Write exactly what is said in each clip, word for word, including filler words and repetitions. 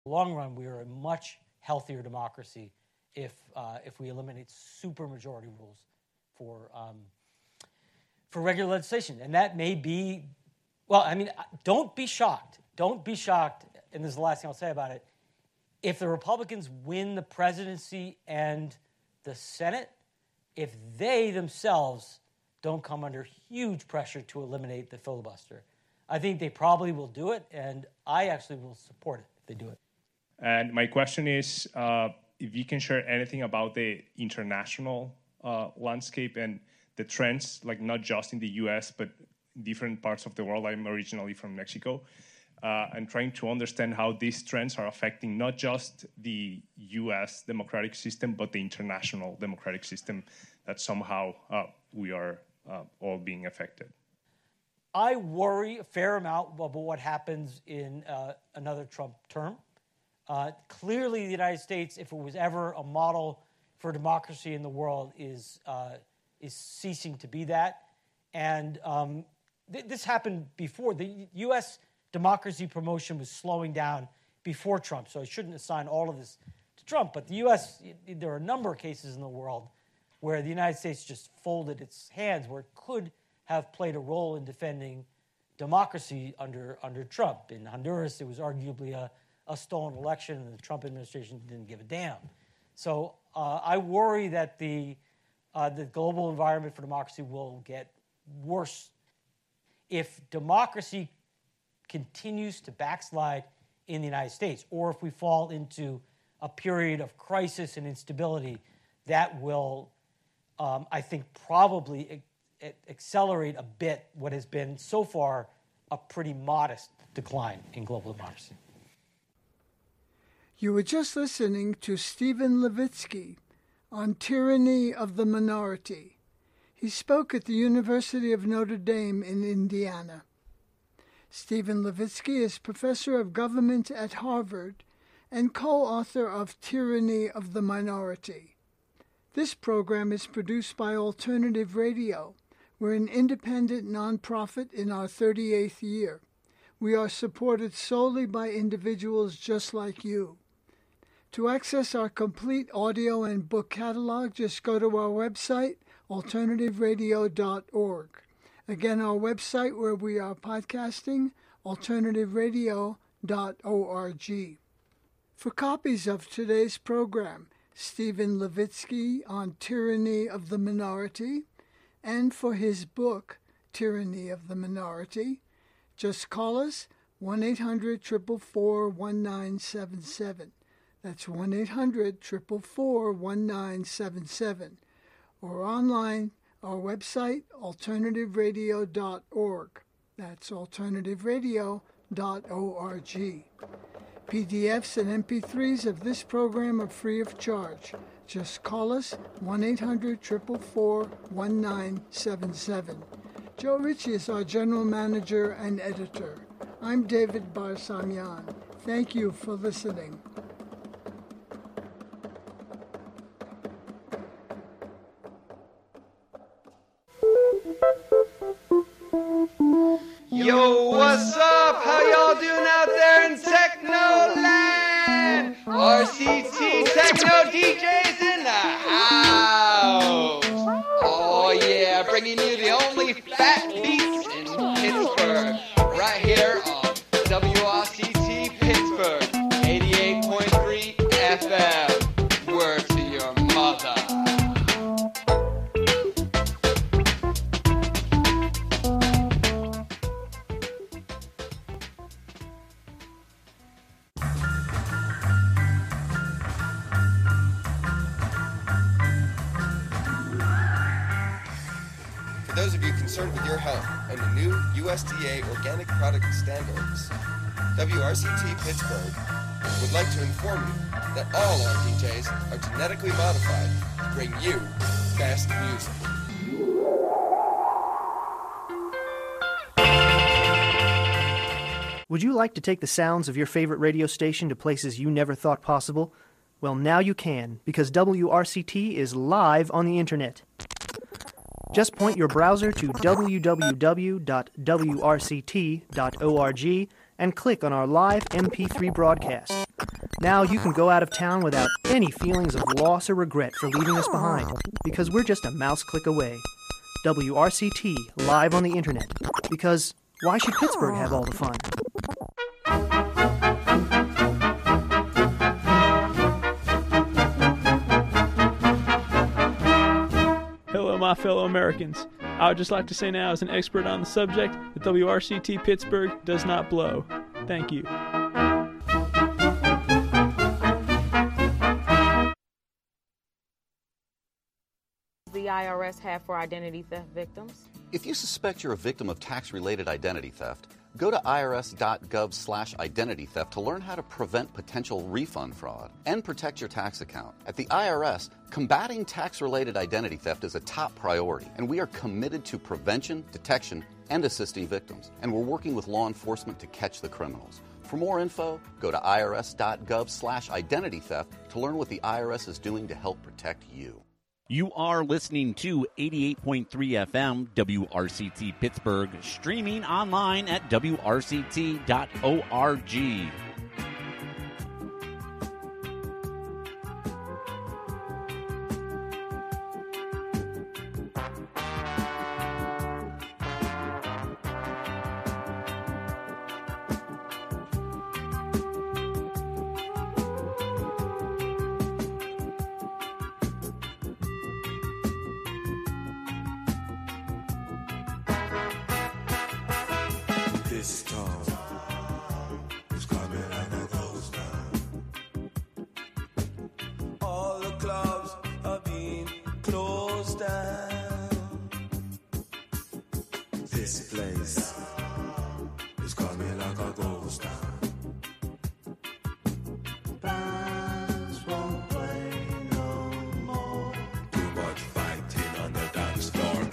In the long run, we are a much healthier democracy if uh, if we eliminate supermajority rules for um, for regular legislation. And that may be, well, I mean, don't be shocked. Don't be shocked, and this is the last thing I'll say about it, if the Republicans win the presidency and the Senate, if they themselves don't come under huge pressure to eliminate the filibuster. I think they probably will do it, and I actually will support it if they do it. And my question is, uh, if you can share anything about the international uh, landscape and the trends, like not just in the U S, but different parts of the world. I'm originally from Mexico, uh, and trying to understand how these trends are affecting not just the U S democratic system, but the international democratic system that somehow uh, we are uh, all being affected. I worry a fair amount about what happens in uh, another Trump term. Uh, clearly, the United States, if it was ever a model for democracy in the world, is uh, is ceasing to be that. And um, th- this happened before. The U S democracy promotion was slowing down before Trump, so I shouldn't assign all of this to Trump. But the U S, there are a number of cases in the world where the United States just folded its hands, where it could have played a role in defending democracy under under Trump. In Honduras, it was arguably a, a stolen election, and the Trump administration didn't give a damn. So uh, I worry that the uh, the global environment for democracy will get worse if democracy continues to backslide in the United States, or if we fall into a period of crisis and instability that will, um, I think, probably accelerate a bit what has been so far a pretty modest decline in global democracy. You were just listening to Steven Levitsky on Tyranny of the Minority. He spoke at the University of Notre Dame in Indiana. Steven Levitsky is professor of government at Harvard and co-author of Tyranny of the Minority. This program is produced by Alternative Radio. We're an independent nonprofit in our thirty-eighth year. We are supported solely by individuals just like you. To access our complete audio and book catalog, just go to our website, alternative radio dot org. Again, our website where we are podcasting, alternative radio dot org. For copies of today's program, Steven Levitsky on Tyranny of the Minority, and for his book, Tyranny of the Minority, just call us one eight hundred, four four four, one nine seven seven. That's one eight hundred, four four four, one nine seven seven. Or online, our website, alternative radio dot org. That's alternative radio dot org. P D Fs and M P threes of this program are free of charge. Just call us one eight hundred, four four four, one nine seven seven. Joe Ritchie is our general manager and editor. I'm David Barsamian. Thank you for listening. Yo, what's up? How y'all doing out there in Technoland? R C T Techno D Js in the house. Oh yeah, bringing you the only fat beats in Pittsburgh. Right here on W R C T Pittsburgh, eighty-eight point three F M. Word to your mother. For those of you concerned with your health and the new U S D A organic product standards, W R C T Pittsburgh would like to inform you that all our D Js are genetically modified to bring you best music. Would you like to take the sounds of your favorite radio station to places you never thought possible? Well, now you can, because W R C T is live on the internet. Just point your browser to w w w dot w r c t dot org and click on our live M P three broadcast. Now you can go out of town without any feelings of loss or regret for leaving us behind, because we're just a mouse click away. W R C T, live on the internet. Because why should Pittsburgh have all the fun? Hello, my fellow Americans. I would just like to say now, as an expert on the subject, that W R C T Pittsburgh does not blow. Thank you. The I R S have for identity theft victims? If you suspect you're a victim of tax-related identity theft, go to irs.gov slash identity theft to learn how to prevent potential refund fraud and protect your tax account. At the I R S, combating tax-related identity theft is a top priority, and we are committed to prevention, detection, and assisting victims. And we're working with law enforcement to catch the criminals. For more info, go to irs.gov slash identity theft to learn what the I R S is doing to help protect you. You are listening to eighty-eight point three F M W R C T Pittsburgh, streaming online at W R C T dot org. This storm is coming like a ghost town. All the clubs are being closed down. This place is coming like a ghost town. Bands won't play no more. Too much fighting on the dance floor.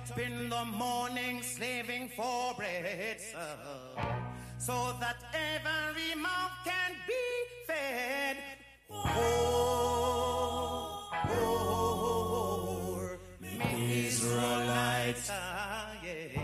up in the morning slaving for bread, sir, so that every mouth can be fed. Oh, oh, me Israelites, ah, yeah.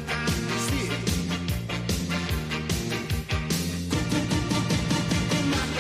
Cuckoo, cuckoo, cuckoo, cuckoo, my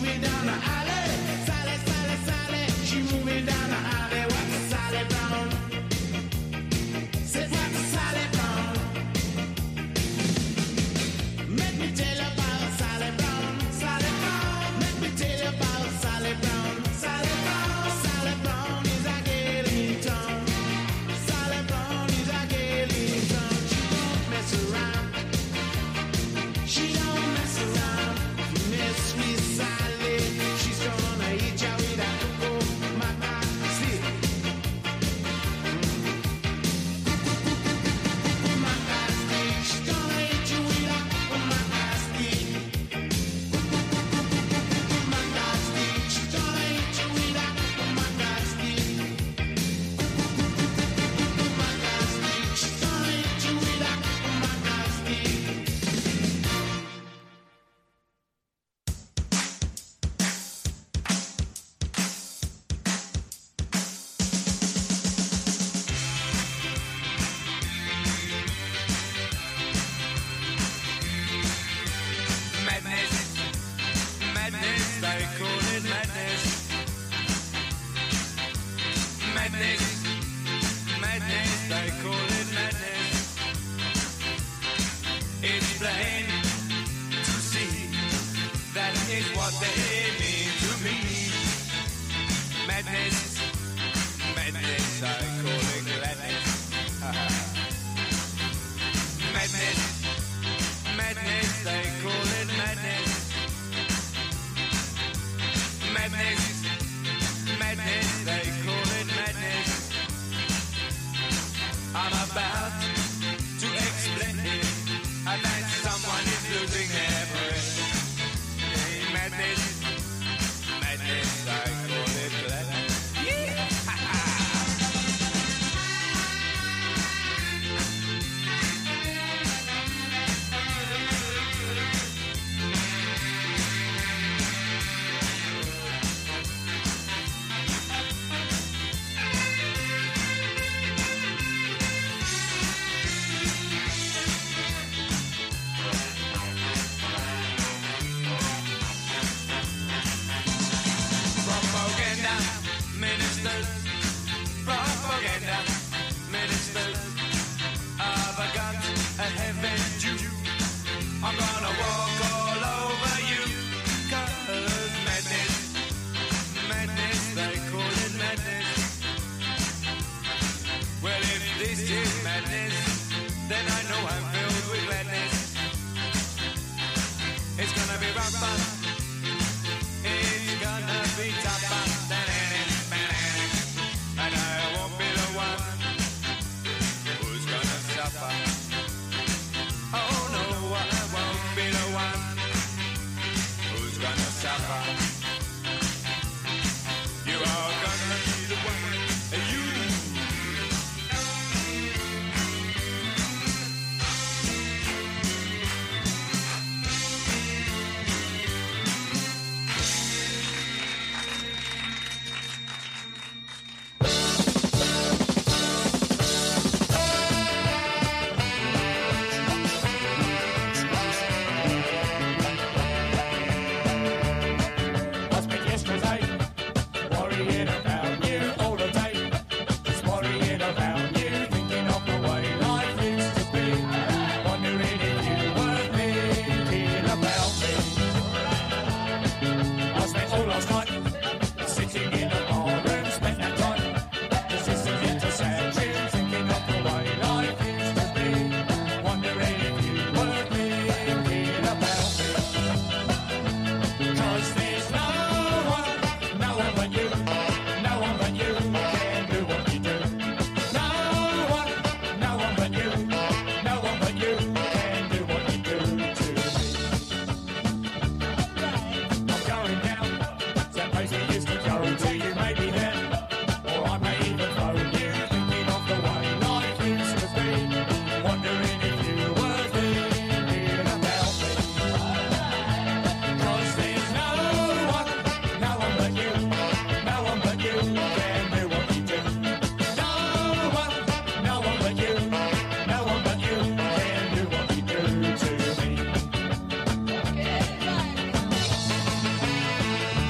moving down the alley. Sally, Sally, Sally, she moving down the alley. What's Sally Brown? Said what's Sally Brown? Let me tell you about Sally Brown. Sally Brown. Let me tell you about Sally Brown. Sally Brown. Sally Brown is a girl in town. Sally Brown is a girl in town. She don't mess around. She don't mess around. If you mess with Sally, she's gonna hit you with a cuckoo maca stick. Cuckoo maca stick. She's gonna hit you with a cuckoo maca stick. Cuckoo maca stick. She's gonna hit you with a cuckoo maca stick. Cuckoo maca stick. She's gonna hit you with a cuckoo maca stick. Madness, madness, I call it madness. Madness, madness, I call it madness. It's plain to see that is what they mean to me. Madness, madness, I call it gladness. Madness, madness, I call it madness. Madness, madness, I call it madness. I'm about to explain it. I think someone is losing their breath. Hey, madness, madness, I call it gladness. Yeah!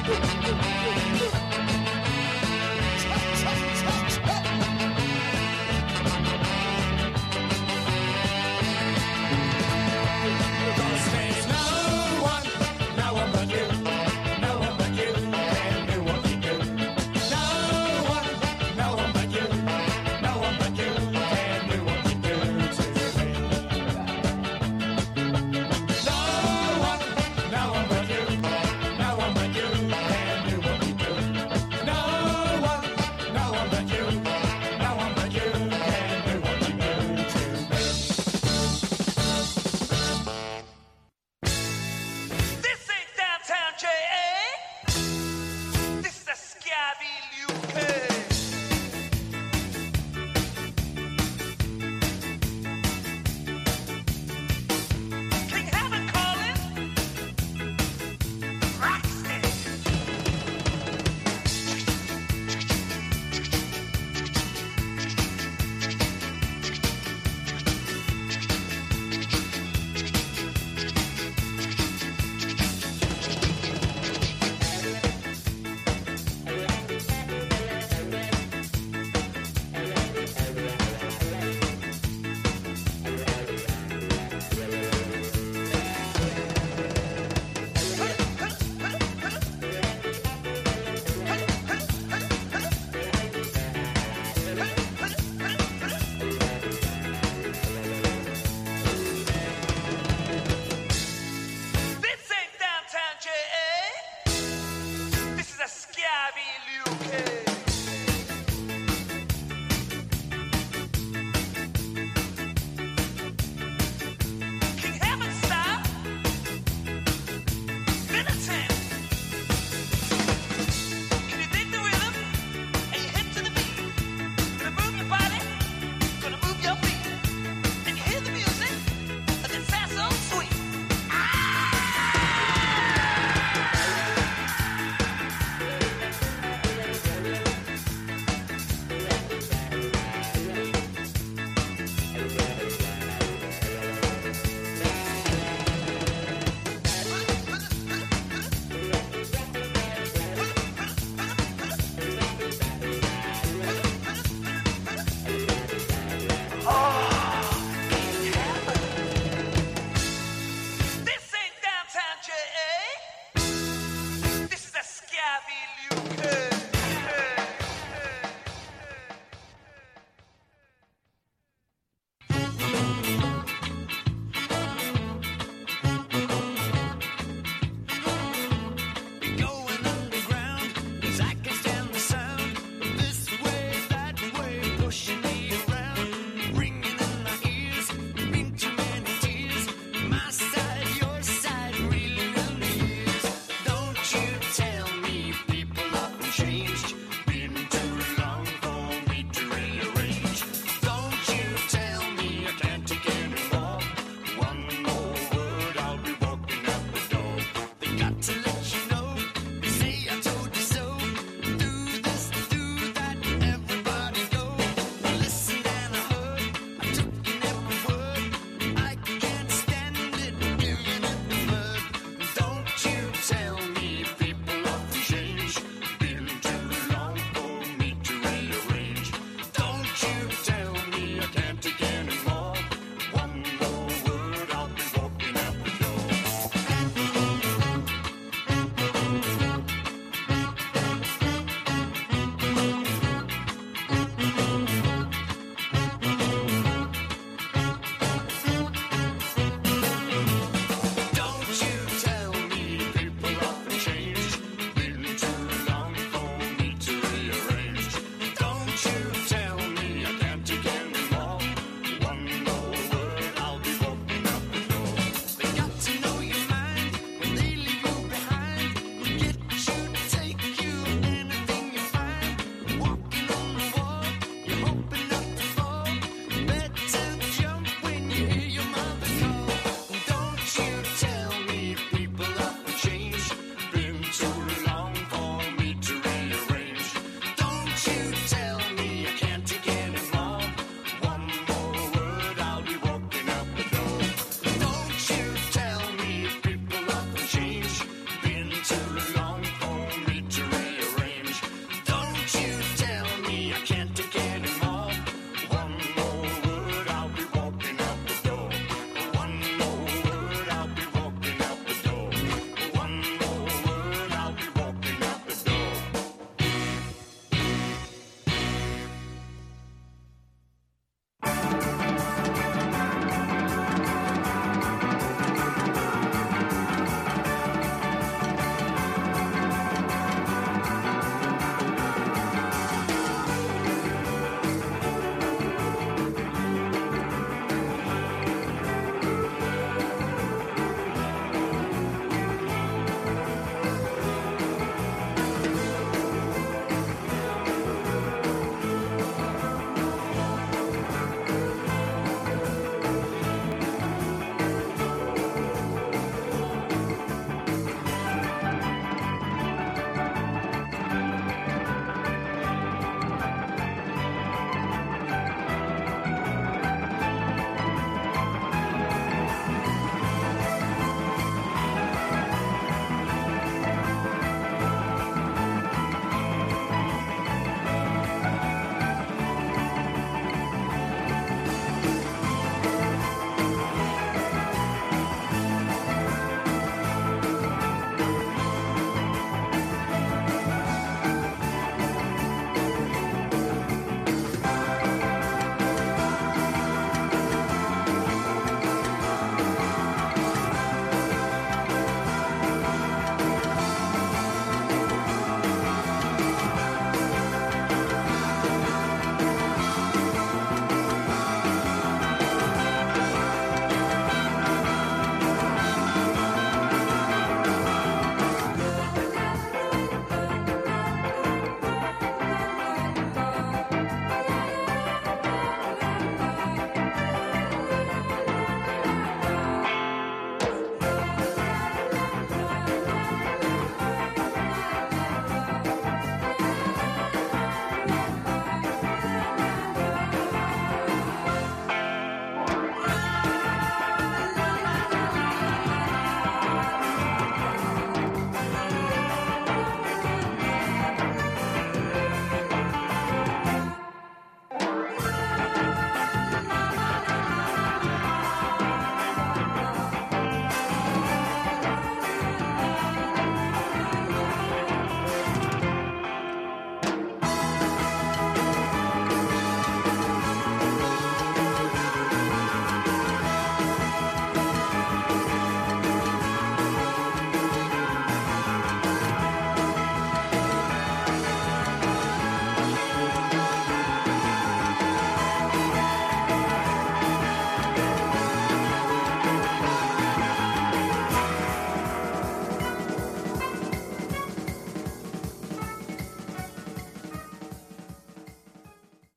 Your side, really, really is. Don't you tell me people are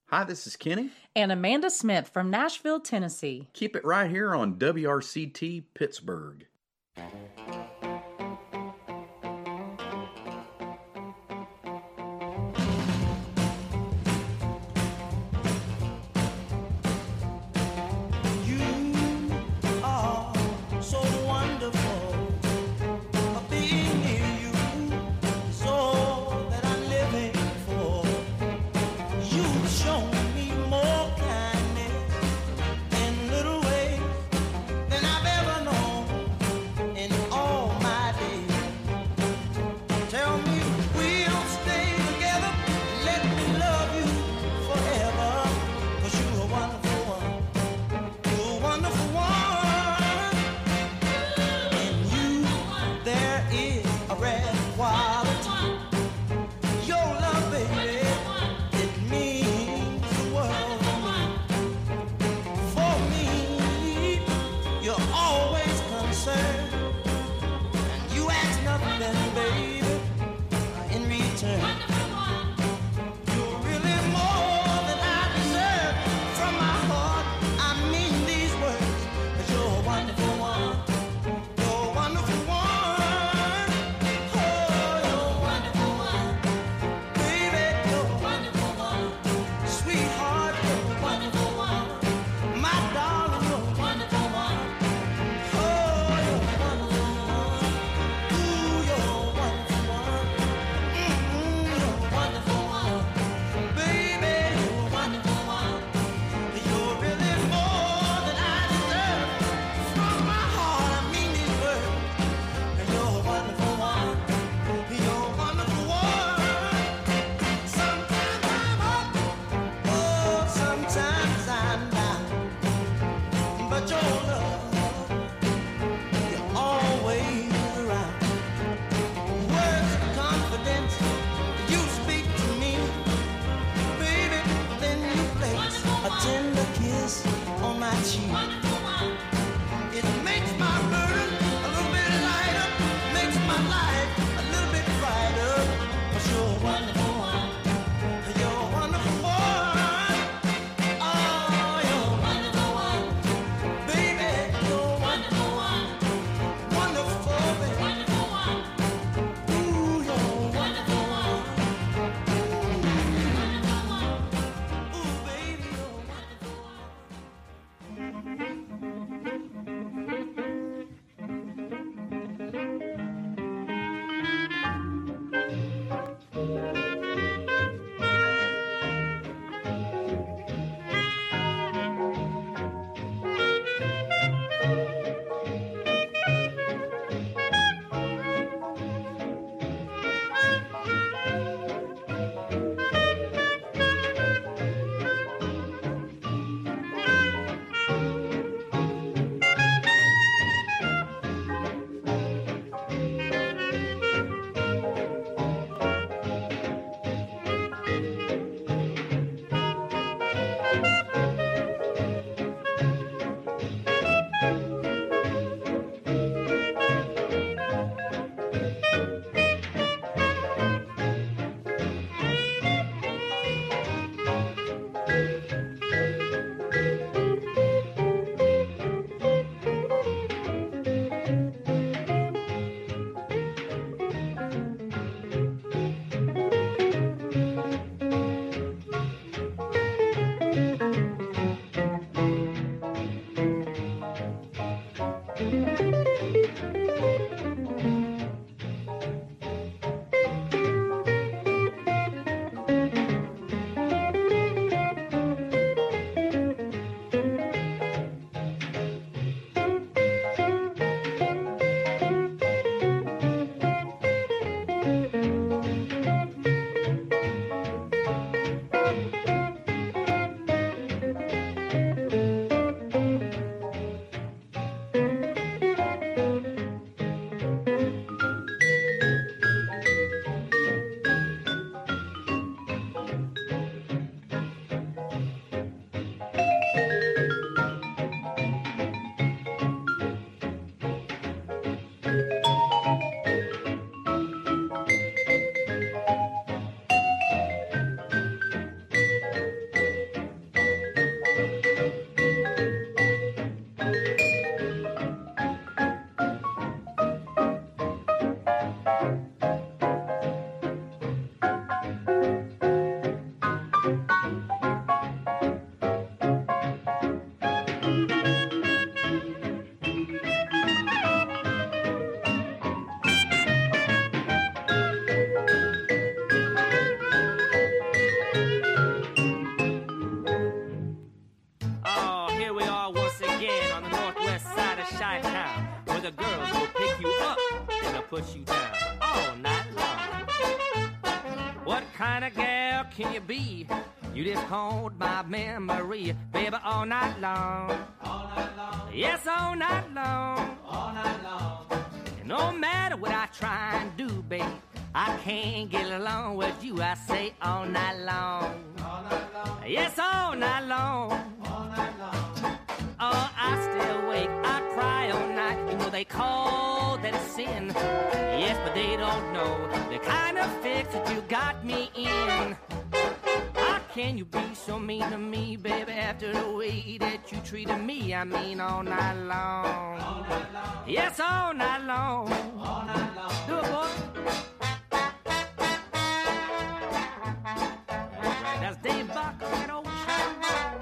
Hi, this is Kenny. And Amanda Smith from Nashville, Tennessee. Keep it right here on W R C T Pittsburgh. Than I've ever known. And What kind of gal can you be? You just hold my memory, baby, all night long. All night long. Yes, all night long. All night long. And no matter what I try and do, baby, I can't get along with you. I say all night long. All night long. Yes, all night long. All night long. Oh, I stay awake, I cry all night. You know they call that a sin. Yes, but they don't know the kind of fix that you got me in. How can you be so mean to me, baby, after the way that you treated me? I mean all night long. All night long. Yes, all night long. All night long. Do it, boy. That's right, that's Dave Buck on that old trombone.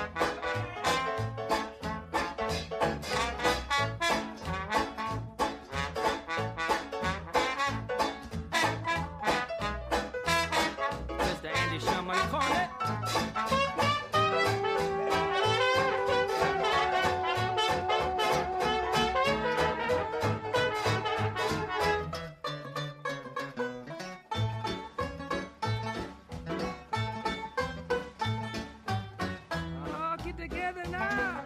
Mister Andy Shumway Cornet. Oh, get together now.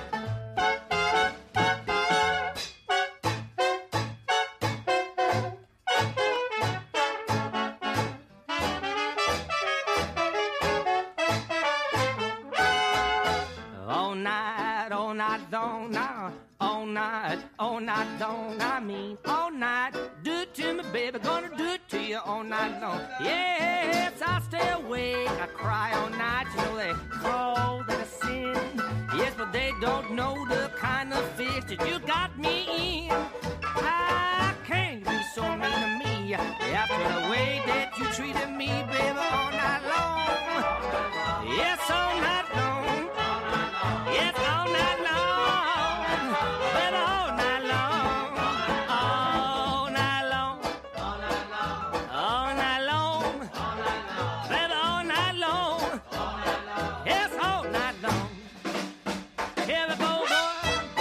All night, all night long now. All night, all night long. I mean, all night. Do it to me, baby. Gonna do it to you all night long. Yes, I stay awake. I cry all night. You know they call that a sin. Yes, but they don't know the kind of fix that you got me in. How can you be so mean to me after the way that you treated me, baby, all night long? Yes, all night long. Yes, all night long. Baby, all night long. All night long. All night long. Baby, all night long. Yes, all night long. Here we go, boy.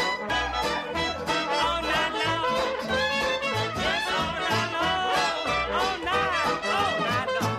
All night long. Yes, all night long. All night, all night long.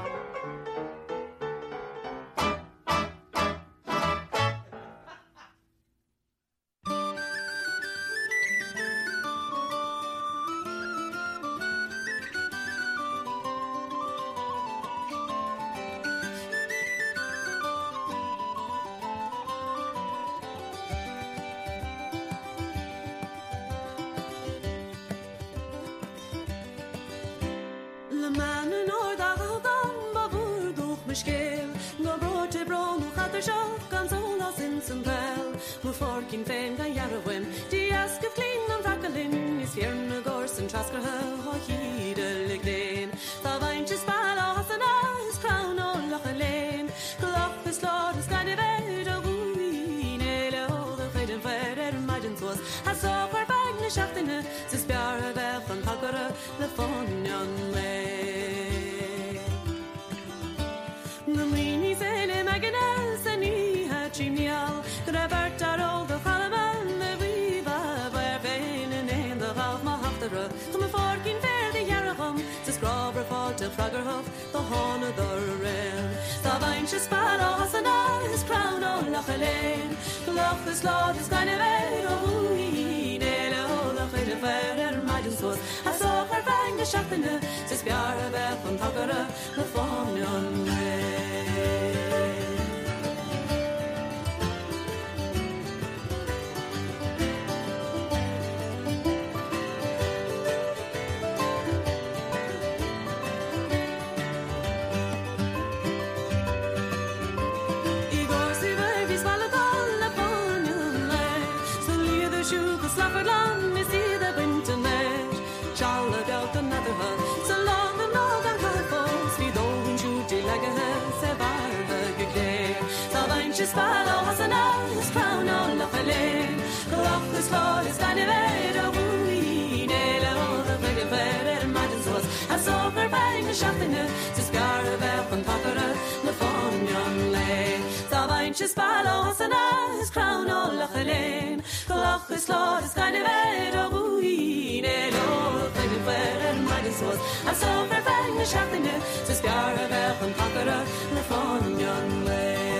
Le man yn o'r ddagoldan ba fwr dwch mysgel Go bro te bro nhw chad yr sioch gan zola sy'n sy'n fel Mw fforcyn fen gan yarwyn Di asgyf glin am rhagalyn Is fjern y gors yn trasgar hyl ho hyd y liglen Tha fain tis bal o hasan as crown o loch y len Gloch ys lor ys gael i fed o fwyn Ele o ddw chyd yn fer er maidyn twas A so chwer bag na siachtyn y Sys biar y beth yn hagor y Le ffonion le Ngymlini sele magenas a ni ha chimial Grabart ar ôl dy chalaman y wyfa Ba'r fein yn ein dy gawf ma haftara Chym y fforgyn fer dy yarachom Sys grob ar fod y ffragar hof Dy hon y ddyrren Sta fain sys bar o hasan as crown o lach y len Gloch ys lod ys gael y fer o hwyn Ele o lach y fer er maidyn swas A soch ar fang y siachtyn y Sys biar y beth yn tagar y Le ffonion le Just follow us and us, crown on the Helen. Gloch the slot is kind of red, a wooing, all the big bed, and my was. I saw her buying a shop in it, to scar a bell and pocket the phone young lay. So I just follow us and us, crown on the Helen. Gloch the slot is kind of red, a wooing, all the big bed, and my was. I saw her buying a seachtainine sa spear a bheith an takara le fáin mian le.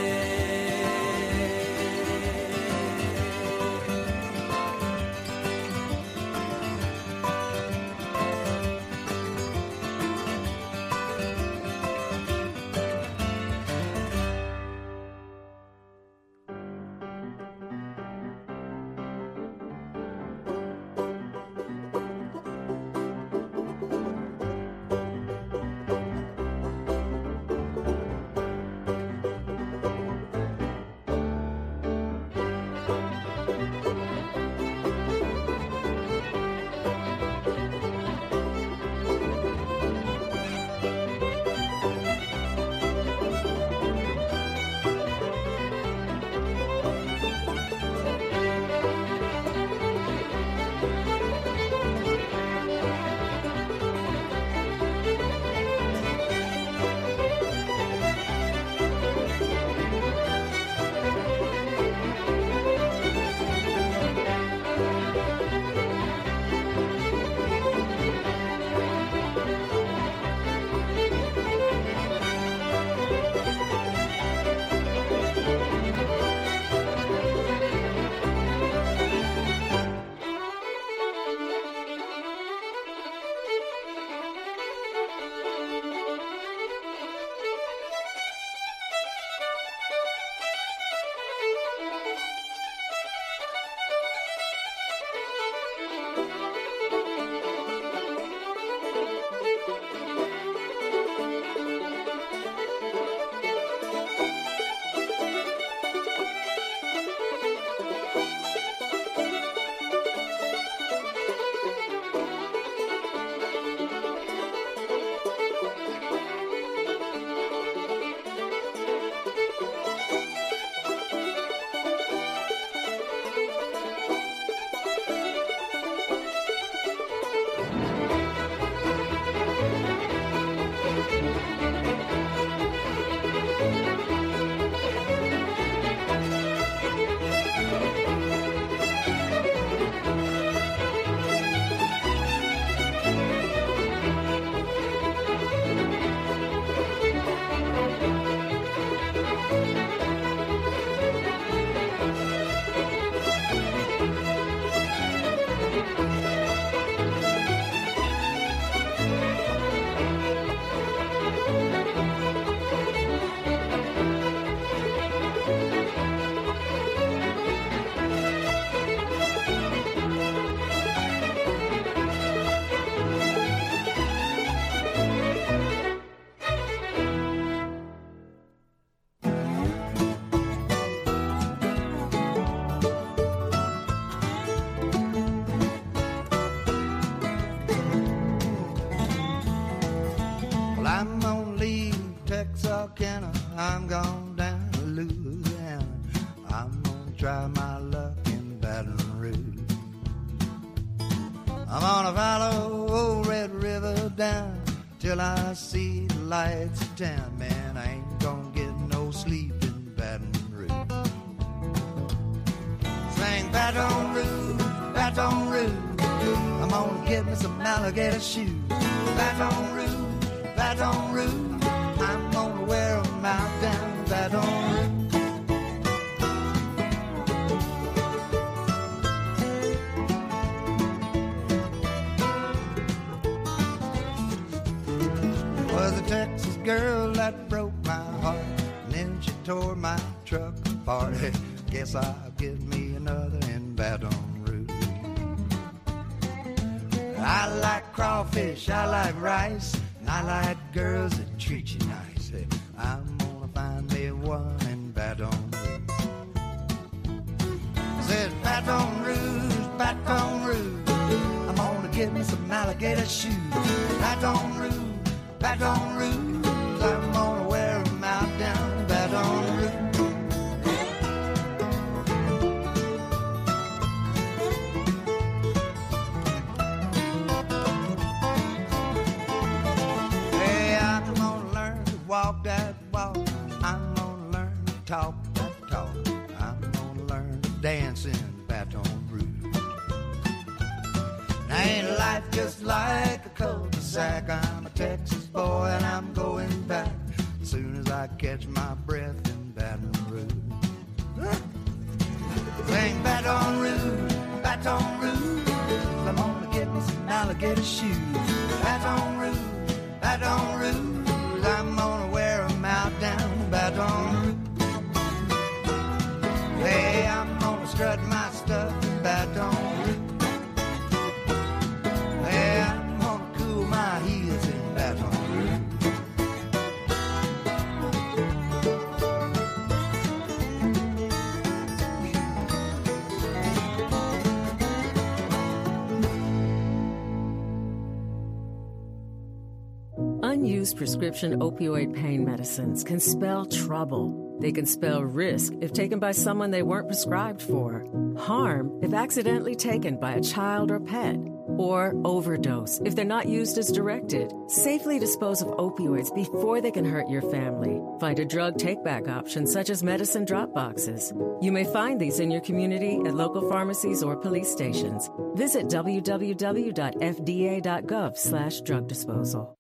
Texarkana, I'm gone down to Louisiana. I'm gonna try my luck in Baton Rouge. I'm gonna follow old Red River down till I see the lights of town. Man, I ain't gonna get no sleep in Baton Rouge. Sing Baton Rouge, Baton Rouge. I'm gonna get me some alligator shoes. Baton Rouge, Baton Rouge. I'm gonna wear 'em out down Baton Rouge. Was a Texas girl that broke my heart, and then she tore my truck apart. Guess I'll get me another in Baton Rouge. I like crawfish, I like rice, and I like girls that treat you nice. I'm gonna find me one in Baton Rouge. Says Baton Rouge, Baton Rouge. I'm gonna get me some alligator shoes. Baton Rouge, Baton Rouge. I'm gonna wear 'em out down Baton Rouge. Walk that walk, I'm gonna learn to talk that talk. I'm gonna learn to dance in Baton Rouge. Now ain't life just like a cul-de-sac? I'm a Texas boy, and I'm going back as soon as I catch my breath in Baton Rouge. Sing Baton Rouge, Baton Rouge, I'm gonna get me some alligator shoes. Baton Rouge, Baton Rouge, I'm gonna wear 'em out down Baton Rouge. Hey, I'm gonna strut my stuff in Baton Rouge. Hey, I'm gonna cool my heels in Baton Rouge. Unused prescription opioid pain medicines can spell trouble. They can spell risk if taken by someone they weren't prescribed for, harm if accidentally taken by a child or pet, or overdose if they're not used as directed. Safely dispose of opioids before they can hurt your family. Find a drug take-back option such as medicine drop boxes. You may find these in your community at local pharmacies or police stations. Visit w w w dot f d a dot gov slash drug disposal.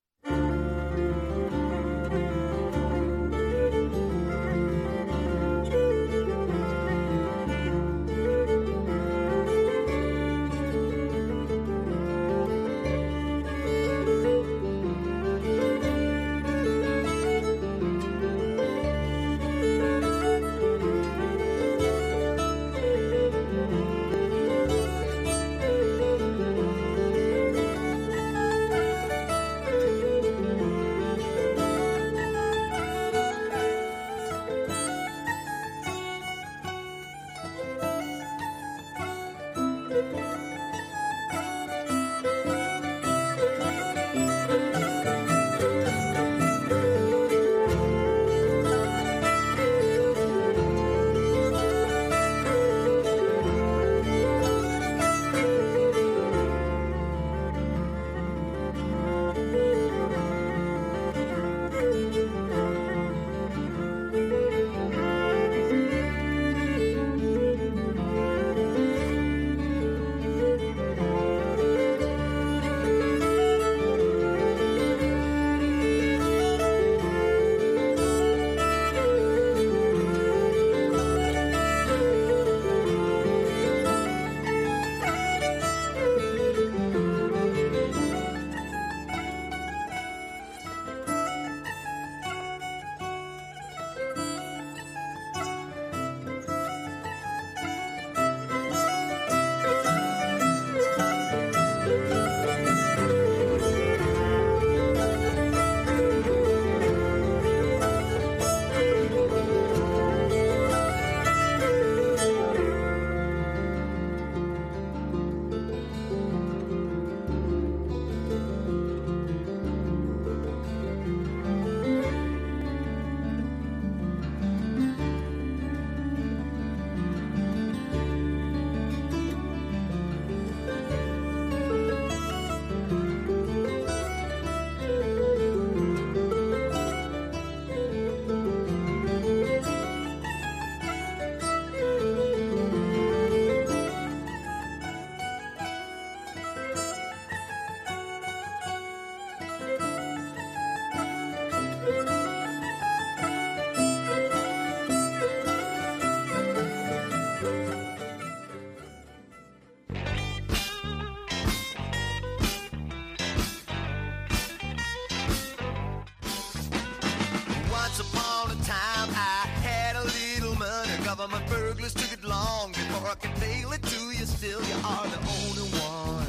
Once upon a time I had a little money. Government burglars took it long before I could mail it to you. Still, you are the only one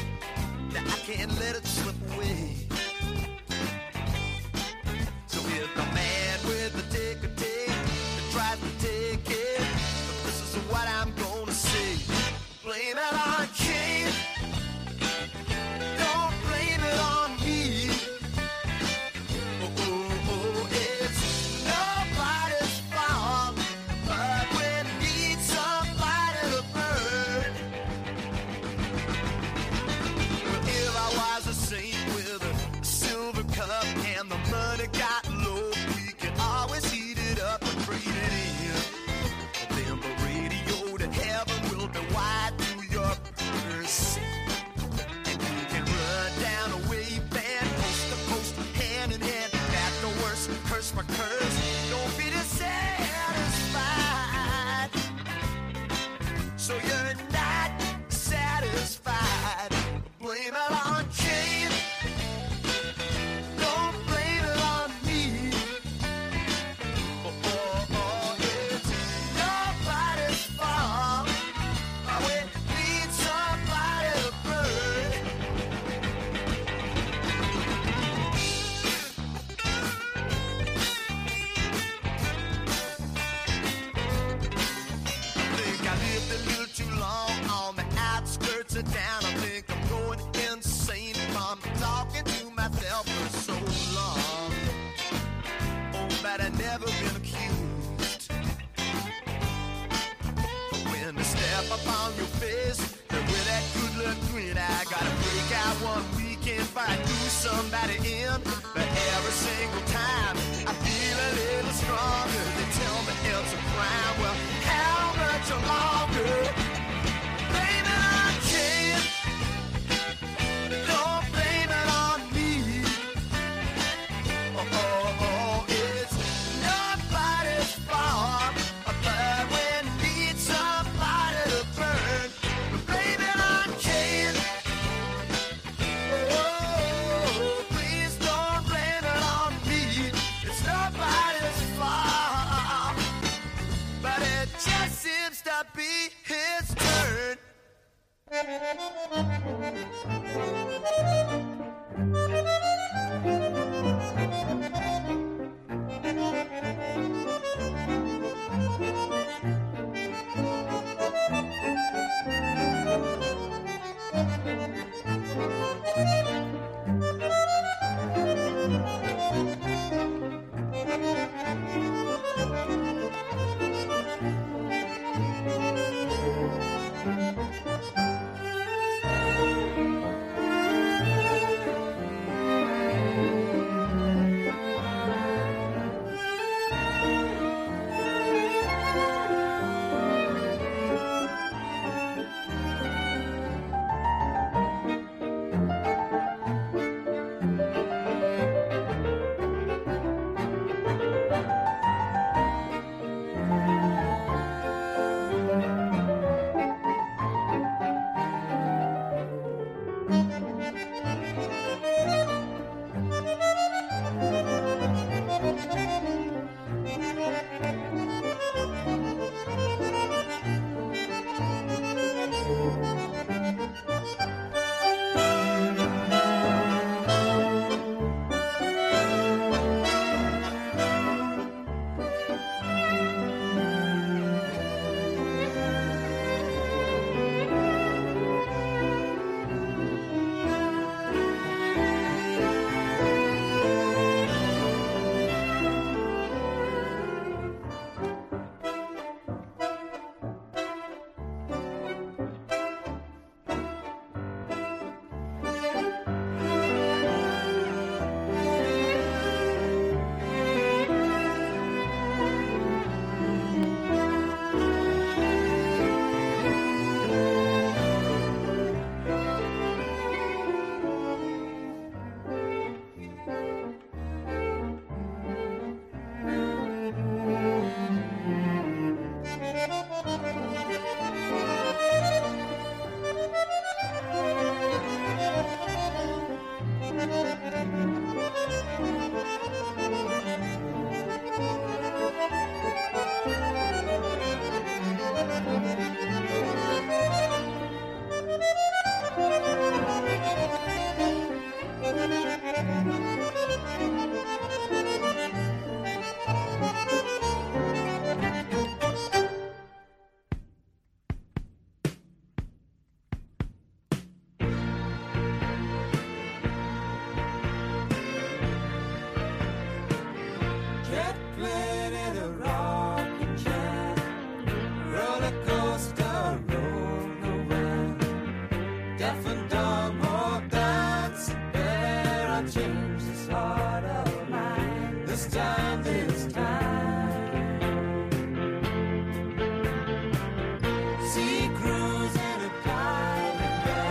that I can't let it slip away. So if the man with the ticker tape that tries to take it, this is what I'm gonna say. Blame it on Kate. Don't blame it on me. Oh, oh, oh, it's nobody's fault, but we need somebody to burn. Well, if I was a saint with a just my curse. Don't be dissatisfied. So you're not satisfied. Blame it on Jane. Don't blame it on me. Oh, oh, oh, it's nobody's fault. We need somebody to burn. Think I lived a little too long on the outskirts of town. I think I'm going insane from talking to myself for so long. Oh, but I never been accused. But when they step upon your face with that good luck grin, I gotta break out one weekend before I do somebody in. But every single time I feel a little stronger. They tell me it's a crime. Well, how much longer? Blame it on Jane. Don't blame it on me. Oh, oh, oh, it's nobody's fault. But we need somebody to burn. Blame it on Jane. Oh, please don't blame it on me. It's nobody's fault. But it just seems to be his turn.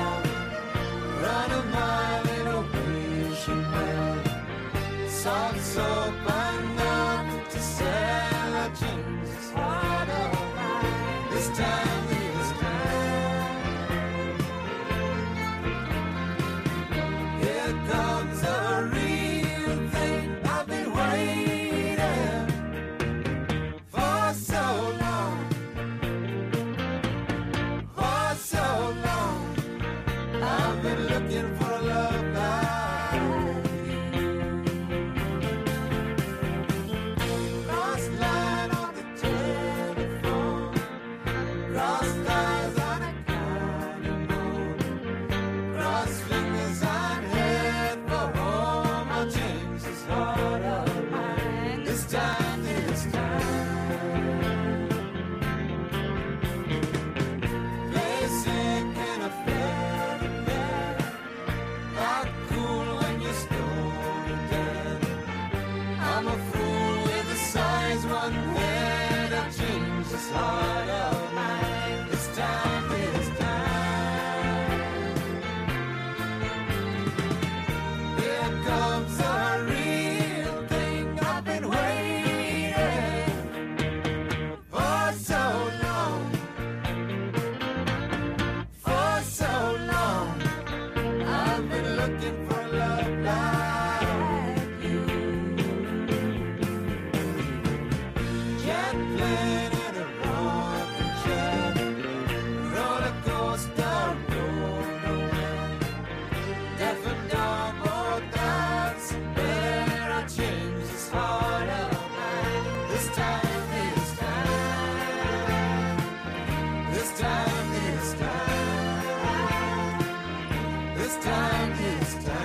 Soft doors open up to Sarah James's heart of mine. This time, this time. Here comes a real thing. I've been waiting for so long, for so long. I've been looking for a love like you. Cross line on the telephone, cross ties on a county road, cross fingers on head for home. My James's heart of mine. This time, this time. Play sick in a fairy tale. Not cool when you're stoned dead. I'm a fool with a size one head of James's heart of mine. This time, this time. Here comes a real thing. I've been waiting for so long, for so long. I've been looking for love like you. Jet plane in a rocking chair, roller coaster, roll nowhere. Deaf and dumb, oh, that's where I change this heart of mine. This time, this time. This time, this time. This time, this time.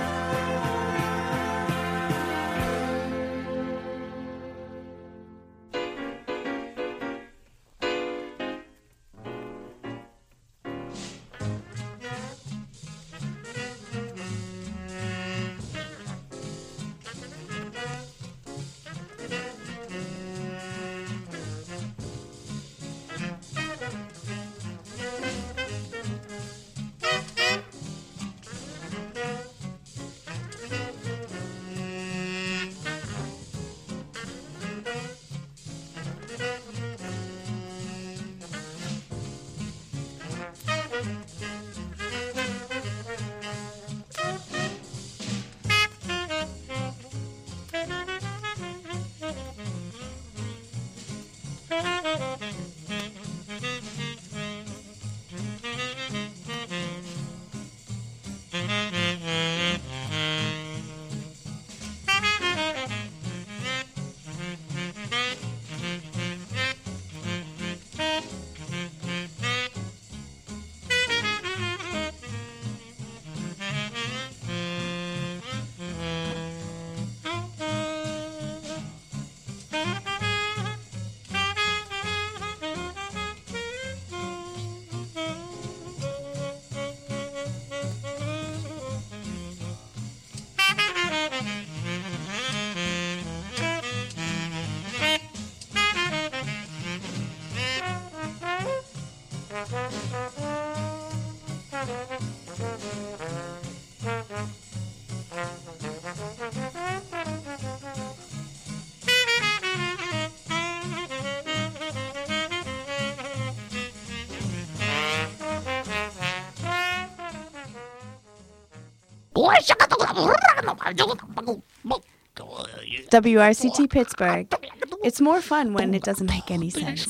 W R C T Pittsburgh. It's more fun when it doesn't make any sense.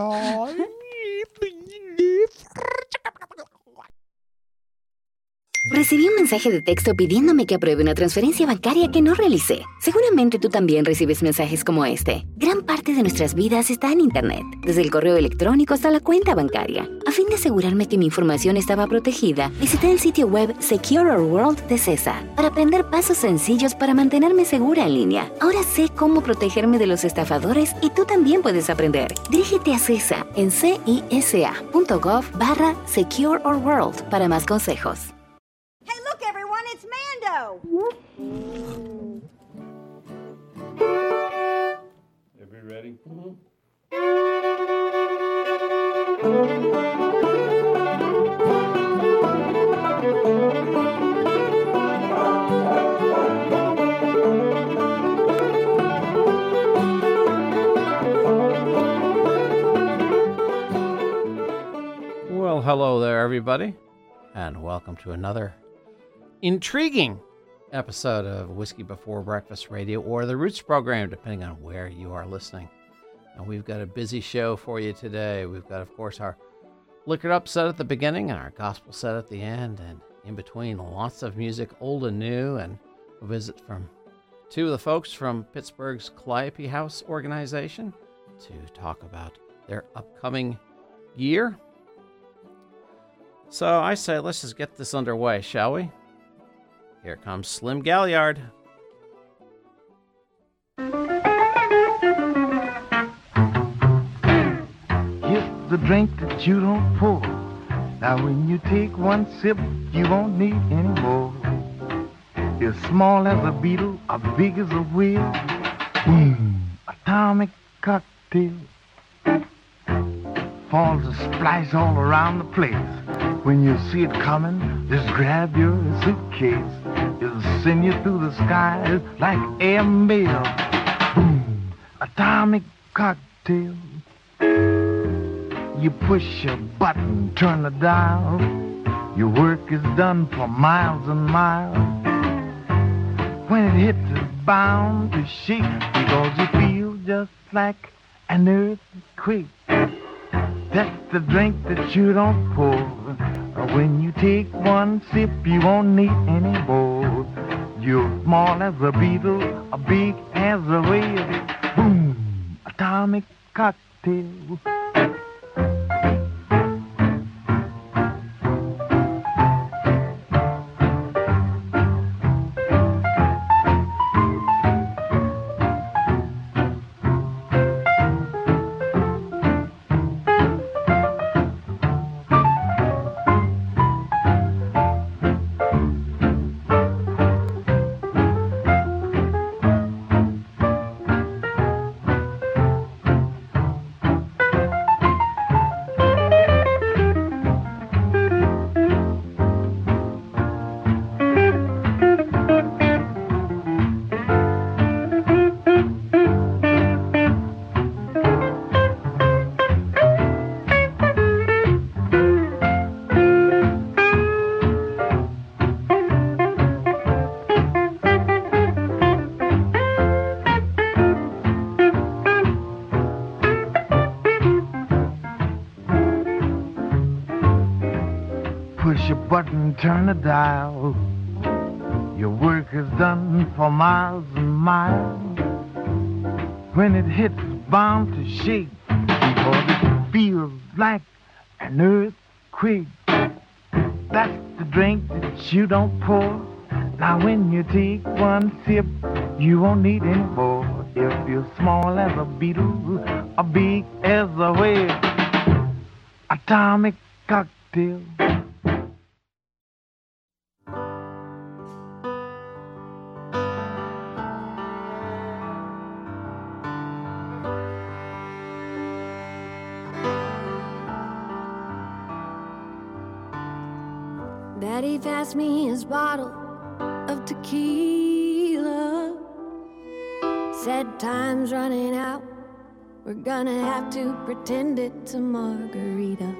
Recibí un mensaje de texto pidiéndome que apruebe una transferencia bancaria que no realicé. Seguramente tú también recibes mensajes como este. Gran parte de nuestras vidas está en Internet, desde el correo electrónico hasta la cuenta bancaria. A fin de asegurarme que mi información estaba protegida, visité el sitio web Secure Our World de CESA para aprender pasos sencillos para mantenerme segura en línea. Ahora sé cómo protegerme de los estafadores y tú también puedes aprender. Dirígete a CESA en cisa.gov barra Secure Our World para más consejos. Hey, look, everyone, it's Mando! Everybody ready? hello there, everybody, and welcome to another intriguing episode of Whiskey Before Breakfast Radio, or the Roots program, depending on where you are listening. And we've got a busy show for you today. We've got, of course, our Liquored Up set at the beginning and our gospel set at the end, and in between, lots of music, old and new, and a visit from two of the folks from Pittsburgh's Calliope House organization to talk about their upcoming year. So I say, let's just get this underway, shall we? Here comes Slim Galliard. It's the drink that you don't pour. Now when you take one sip, you won't need any more. It's small as a beetle, or big as a wheel. Mmm, atomic cocktail. Falls a splash all around the place. When you see it coming, just grab your suitcase. It'll send you through the skies like air mail. Boom, atomic cocktail. You push a button, turn the dial. Your work is done for miles and miles. When it hits, it's bound to shake, because you feel just like an earthquake. That's the drink that you don't pour. When you take one sip, you won't need any more. You're small as a beetle, or big as a whale. Boom, atomic cocktail. Turn the dial. Your work is done for miles and miles. When it hits, it's bound to shake, because it feels like an earthquake. That's the drink that you don't pour. Now when you take one sip, you won't need any more. If you're small as a beetle, or big as a whale. Atomic cocktail. Daddy passed me his bottle of tequila. Said time's running out. We're gonna have to pretend it's a margarita.